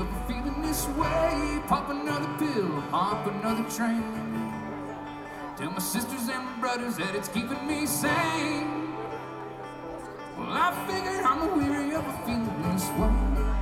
of feeling this way. Pop another pill, hop another train. Tell my sisters and my brothers that it's keeping me sane. Well, I figure I'm weary of feeling this way.